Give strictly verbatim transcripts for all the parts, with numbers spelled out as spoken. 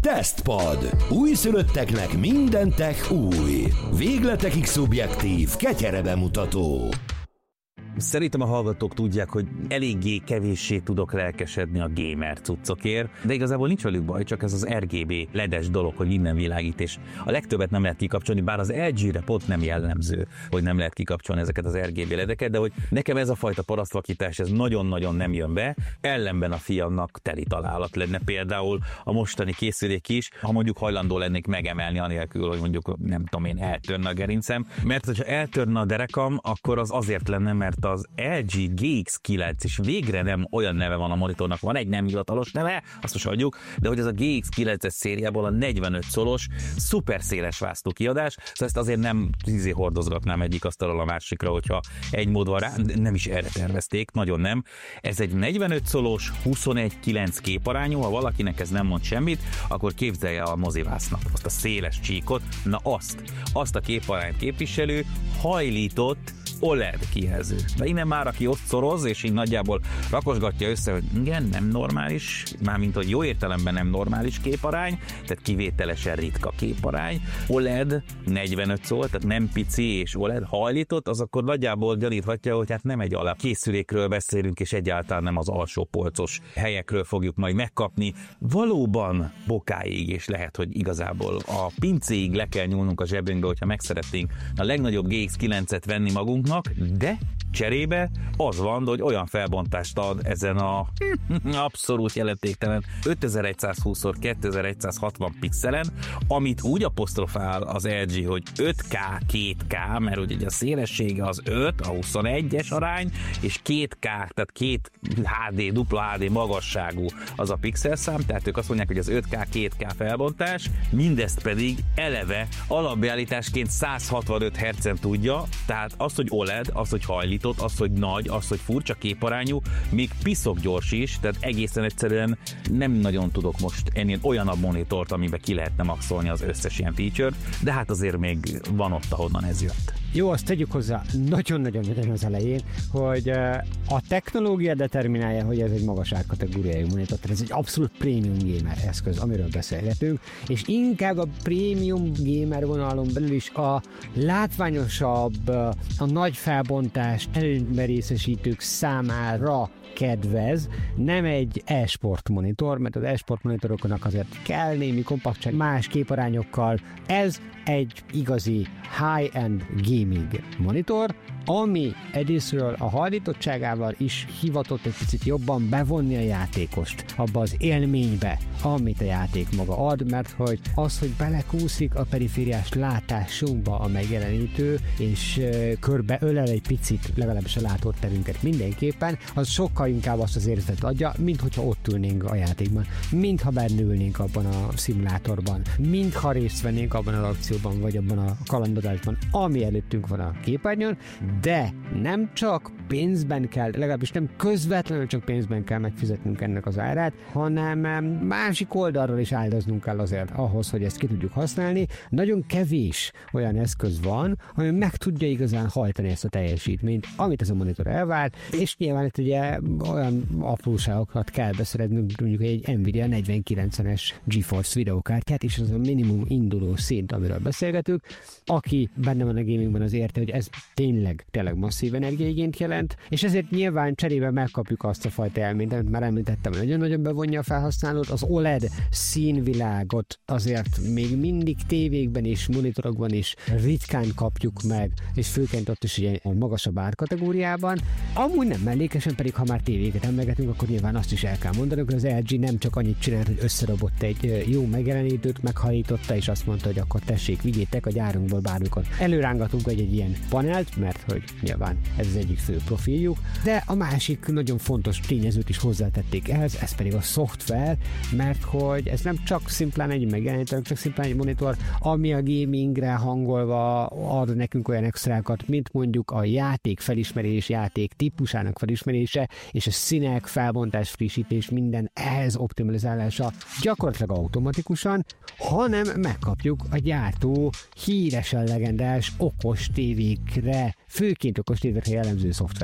Tesztpad. Újszülötteknek minden tech új. Végletekig szubjektív, ketyere bemutató. Szerintem a hallgatók tudják, hogy eléggé kevéssé tudok lelkesedni a gamer cuccokért, de igazából nincs velük baj, csak ez az er gé bé ledes dolog, hogy innen világít, és a legtöbbet nem lehet kikapcsolni, bár az el gé-re pont nem jellemző, hogy nem lehet kikapcsolni ezeket az er gé bé ledeket, de hogy nekem ez a fajta parasztvakítás, ez nagyon-nagyon nem jön be, ellenben a fiamnak teli találat lenne például a mostani készülék is, ha mondjuk hajlandó lennék megemelni anélkül, hogy mondjuk nem tudom én, eltörne a gerincem, mert hogyha eltörne a derekam, akkor az azért lenne, mert az el gé gé iksz kilenc, és végre nem olyan neve van a monitornak, van egy nem hivatalos neve, azt most hagyjuk, de hogy ez a gé iksz kilences szériából a negyvenöt szolos szuper széles vásztó kiadás, szóval ezt azért nem tízé hordozgatnám egyik asztalról a másikra, hogyha egy mód van rá, nem is erre tervezték, nagyon nem. Ez egy negyvenöt szolos, huszonegy kilenc képarányú, ha valakinek ez nem mond semmit, akkor képzelje a mozivásznak azt a széles csíkot, na azt, azt a képarányt képviselő, hajlított o el e dé kijelző. De innen már, aki ott szoroz, és így nagyjából rakosgatja össze, hogy igen, nem normális, mármint, hogy jó értelemben nem normális képarány, tehát kivételesen ritka képarány. o el e dé negyvenöt szól, tehát nem pici és o el e dé hajlított, az akkor nagyjából gyaníthatja, hogy hát nem egy alap készülékről beszélünk, és egyáltalán nem az alsó polcos helyekről fogjuk majd megkapni. Valóban bokáig, és lehet, hogy igazából a pincéig le kell nyúlnunk a zsebünkbe, hogyha meg szeretnénk a legnagyobb gé iksz kilencet venni magunknak, de cserébe az van, hogy olyan felbontást ad ezen a abszolút jelentéktelen ötezer-százhúsz szor kétezer-százhatvan pixelen, amit úgy apostrofál az el gé, hogy öt ká két ká, mert ugye a szélessége az öt, a huszonegyes arány, és két ká, tehát két há dé, dupla há dé magasságú az a pixelszám, tehát ők azt mondják, hogy az öt ká két ká felbontás, mindezt pedig eleve alapbeállításként száz hatvanöt hertzen tudja, tehát az, hogy o el e dé, az, hogy hajlított, az, hogy nagy, az, hogy furcsa képarányú, még piszok gyors is, tehát egészen egyszerűen nem nagyon tudok most ennél olyanabb monitort, amiben ki lehetne maxolni az összes ilyen feature-t, de hát azért még van ott, ahonnan ez jött. Jó, azt tegyük hozzá nagyon-nagyon nagyon az elején, hogy a technológia determinálja, hogy ez egy magas árkategóriájú monitor, tehát ez egy abszolút prémium gamer eszköz, amiről beszélgetünk, és inkább a prémium gamer vonalon belül is a látványosabb, a nagy felbontás előnyben részesítők számára kedvez, nem egy e-sport monitor, mert az e-sport monitoroknak azért kell némi kompaktság más képarányokkal. Ez egy igazi high-end gaming monitor, ami egyrésztről a hajlítottságával is hivatott egy picit jobban bevonni a játékost abba az élménybe, amit a játék maga ad, mert hogy az, hogy belekúszik a perifériás látásunkba a megjelenítő, és körbe ölel egy picit legalábbis a látóterünket mindenképpen, az sokkal inkább azt az érzetet adja, mint hogyha ott ülnénk a játékban, mintha benne ülnénk abban a szimulátorban, mintha részt vennénk abban az akcióban, vagy abban a kalandozásban, ami előttünk van a képernyőn, de nem csak pénzben kell, legalábbis nem közvetlenül csak pénzben kell megfizetnünk ennek az árát, hanem másik oldalról is áldoznunk kell azért ahhoz, hogy ezt ki tudjuk használni. Nagyon kevés olyan eszköz van, ami meg tudja igazán hajtani ezt a teljesítményt, amit ez a monitor elvár, és nyilván itt ugye olyan apróságokat kell beszereznünk, mondjuk egy Nvidia negyvenkilencvenes GeForce videókártyát, és az a minimum induló szint, amiről beszélgetünk. Aki benne van a gamingben, az érte, hogy ez tényleg, tényleg masszív energiaigényt jelent, és ezért nyilván cserébe megkapjuk azt a fajta élményt, amit már említettem, hogy nagyon-nagyon bevonja a felhasználót, az o el e dé színvilágot azért még mindig tévékben és monitorokban is ritkán kapjuk meg, és főként ott is ugye a magasabb árkategóriában. Amúgy nem mellékesen, pedig ha már tévéket emlegetünk, akkor nyilván azt is el kell mondanunk, hogy az el gé nem csak annyit csinált, hogy összerobott egy jó megjelenítőt, meghajította, és azt mondta, hogy akkor tessék, vigyétek a gyárunkból bármikor. Előrángatunk egy, egy ilyen panelt, mert hogy nyilván ez az egyik fő profiljuk, de a másik nagyon fontos tényezőt is hozzátették ehhez, ez pedig a szoftver, mert hogy ez nem csak szimplán egy megjelenítő, csak szimplán egy monitor, ami a gamingre hangolva ad nekünk olyan extrákat, mint mondjuk a játék felismerés, játék típusának felismerése, és a színek, felbontás, frissítés, minden ehhez optimalizálása gyakorlatilag automatikusan, hanem megkapjuk a gyártó híresen legendás okos tévékre, főként okos tévékre jellemző szoftverét.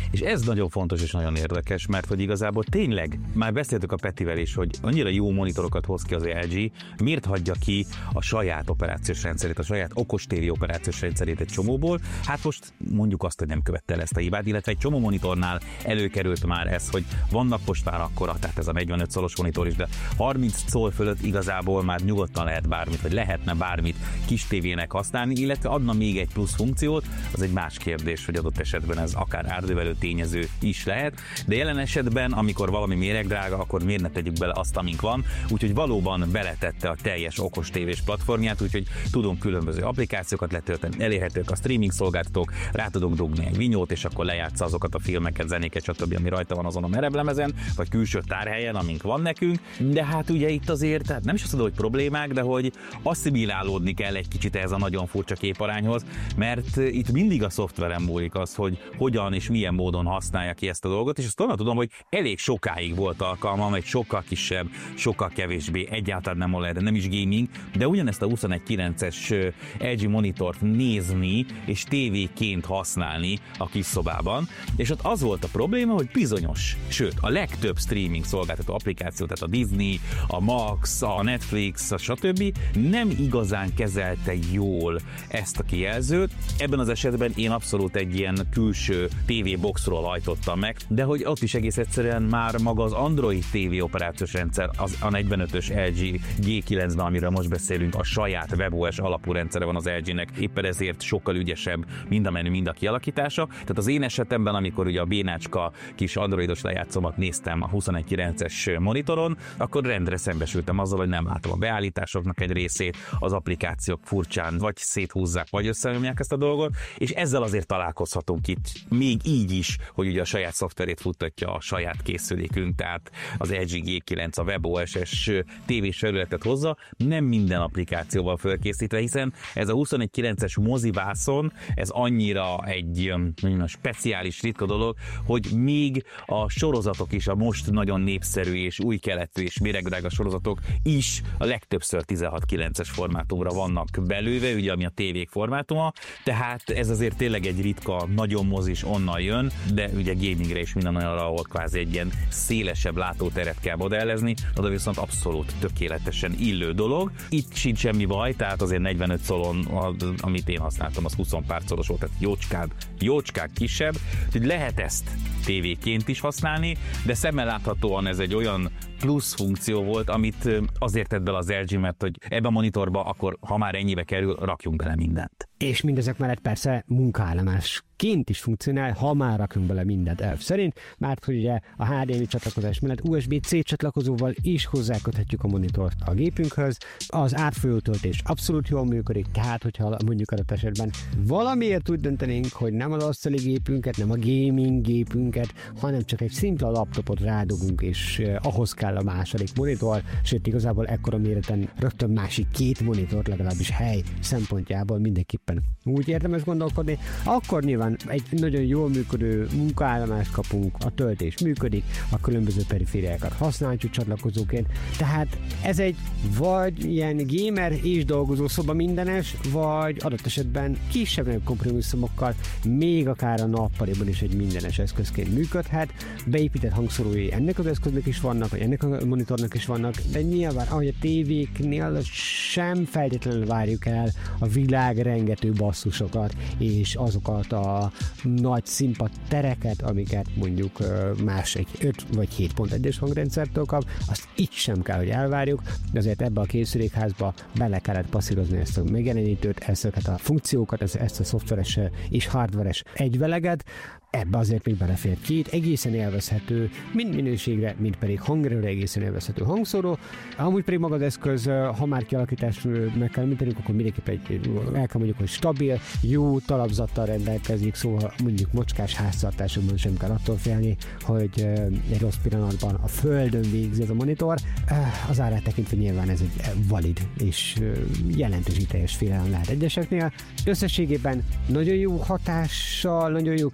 És ez nagyon fontos és nagyon érdekes, mert hogy igazából tényleg, már beszéltük a Petivel is, hogy annyira jó monitorokat hoz ki az el gé, miért hagyja ki a saját operációs rendszerét, a saját okos tévé operációs rendszerét egy csomóból? Hát most mondjuk azt, hogy nem követte el ezt a hibát, illetve egy csomó monitornál előkerült már ez, hogy vannak most már akkora, tehát ez a negyvenöt szolos monitor is, de harminc szól fölött igazából már nyugodtan lehet bármit, vagy lehetne bármit kis tévének használni, illetve adna még egy plusz funkciót, az egy más kérdés, hogy adott esetben ez akár árnövelő tényező is lehet, de jelen esetben, amikor valami méregdrága, akkor miért ne tegyük bele azt, amink van, úgyhogy valóban beletette a teljes okos tévés platformját, úgyhogy tudunk különböző applikációkat letölteni, elérhetők a streaming szolgáltatók, rá tudunk dugni egy vinyót, és akkor lejátsza azokat a filmeket, zenéket, stb., ami rajta van azon a merevlemezen, vagy külső tárhelyen, amink van nekünk, de hát ugye itt azért, tehát nem is azt mondom, hogy problémák, de hogy asszimilálódni kell egy kicsit ehhez a nagyon furcsa képarányhoz, mert itt mindig a szoftveren múlik az, hogy hogyan és milyen módon használja ki ezt a dolgot, és azt onnan tudom, hogy elég sokáig volt alkalmam egy sokkal kisebb, sokkal kevésbé, egyáltalán nem o el e dé, nem is gaming, de ugyanezt a huszonegy kilences el gé monitort nézni és tévéként használni a kis szobában, és ott az volt a probléma, hogy bizonyos, sőt a legtöbb streaming szolgáltató applikáció, tehát a Disney, a Max, a Netflix, a stb. Nem igazán kezelte jól ezt a kijelzőt. Ebben az esetben én abszolút egy ilyen külső té vé boxról hajtottam meg, de hogy ott is egész egyszerűen már maga az Android té vé operációs rendszer, az a negyvenötös el gé gé kilencben, amiről most beszélünk, a saját WebOS alapú rendszere van az el gének, éppen ezért sokkal ügyesebb mind a menü, mind a kialakítása. Tehát az én esetemben, amikor ugye a bénácska kis androidos lejátszómat néztem a huszonegy kilences monitoron, akkor rendre szembesültem azzal, hogy nem látom a beállításoknak egy részét, az applikációk furcsán vagy széthúzzák, vagy összenyomják ezt a dolgot, és ezzel azért találkozhatunk itt, még így is, hogy ugye a saját szoftverét futtatja a saját készülékünk, tehát az el gé gé kilenc, a WebOS-es tévés felületet hozza, nem minden applikációval fölkészítve, hiszen ez a huszonegy kilences mozivászon, ez annyira egy nagyon speciális, ritka dolog, hogy még a sorozatok is, a most nagyon népszerű és új keletű és méregdrága sorozatok is a legtöbbször tizenhat kilences formátumra vannak belőve, ugye ami a tévék formátuma, tehát ez azért tényleg egy ritka, nagyon mozis onnan jön, de ugye gamingre is minden olyanra, ahol kvázi egy ilyen szélesebb látóteret kell modellezni, oda viszont abszolút tökéletesen illő dolog. Itt sincs semmi baj, tehát azért negyvenöt szolon, amit én használtam, az húsz pár szoros volt, tehát jócskád, jócskád kisebb, hogy lehet ezt tévéként is használni, de szemmel láthatóan ez egy olyan plusz funkció volt, amit azért tett bele az el gé, mert hogy ebbe a monitorba akkor, ha már ennyibe kerül, rakjunk bele mindent. És mindezek mellett persze munkaállomásként is funkcionál, ha már rakunk bele mindent elv szerint, mert hogy ugye a há dé em i csatlakozás mellett u es bé cé csatlakozóval is hozzáköthetjük a monitort a gépünkhöz. Az átfolyó töltés abszolút jól működik, tehát hogyha mondjuk adott esetben valamiért úgy döntenénk, hogy nem az asztali gépünket, nem a gaming gépünket, hanem csak egy szimpla laptopot rádugunk, és eh, ahhoz kell a második monitor, sőt igazából ekkora méreten rögtön másik két monitor, legalábbis hely szempontjából mindenképpen úgy érdemes gondolkodni, akkor nyilván egy nagyon jól működő munkaállomást kapunk, a töltés működik, a különböző perifériákat használjuk csatlakozóként, tehát ez egy vagy ilyen gamer és dolgozó szoba mindenes, vagy adott esetben kisebb kompromisszumokkal, még akár a nappaliban is egy mindenes eszközként működhet. Beépített hangszórói ennek az eszköznek is vannak, vagy ennek a monitornak is vannak, de nyilván ahogy a tévéknél sem feltétlenül várjuk el a világ rengető basszusokat, és azokat a nagy színpad tereket, amiket mondjuk más egy öt vagy hét pont egyes hangrendszertől kap, azt itt sem kell, hogy elvárjuk, de azért ebbe a készülékházba bele kellett passzírozni ezt a megjelenítőt, ezeket a funkciókat, ezt a szoftveres és hardveres egyveleget, ebbe azért még belefér két egészen élvezhető, mind minőségre, mind pedig hangerőre egészen élvezhető hangszóró. Amúgy pedig maga az eszköz, ha már kialakítást meg kell említenünk, akkor mindenképp egy, el kell mondjuk, hogy stabil, jó talapzattal rendelkezik, szóval mondjuk mocskás háztartásokban sem kell attól félni, hogy egy rossz pillanatban a földön végzi ez a monitor. Az árát tekintve nyilván ez egy valid és jelentős teljes félelem lehet egyeseknél. Összességében nagyon jó hatással, nagyon jó képhatás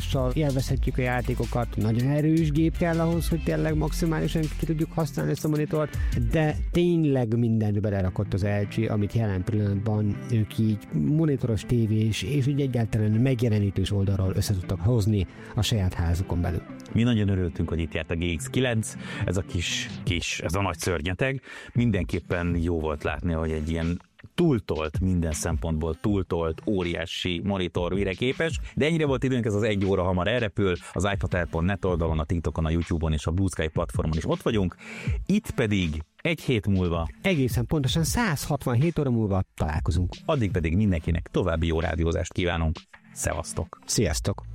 látással élvezhetjük a játékokat, nagyon erős gép kell ahhoz, hogy tényleg maximálisan ki tudjuk használni ezt a monitort, de tényleg mindent belerakott az el gé, amit jelen pillanatban ők így monitoros tévés és úgy egyáltalán megjelenítős oldalról össze tudtak hozni a saját házukon belül. Mi nagyon örültünk, hogy itt járt a gé iksz kilenc, ez a kis, kis, ez a nagy szörnyeteg. Mindenképpen jó volt látni, hogy egy ilyen túltolt, minden szempontból túltolt, óriási monitor mire képes, de ennyire volt időnk, ez az egy óra hamar elrepül, az iPad pont net oldalon, a TikTokon, a YouTube-on és a Blue Sky platformon is ott vagyunk, itt pedig egy hét múlva, egészen pontosan száz hatvanhét óra múlva találkozunk. Addig pedig mindenkinek további jó rádiózást kívánunk. Szevasztok! Sziasztok!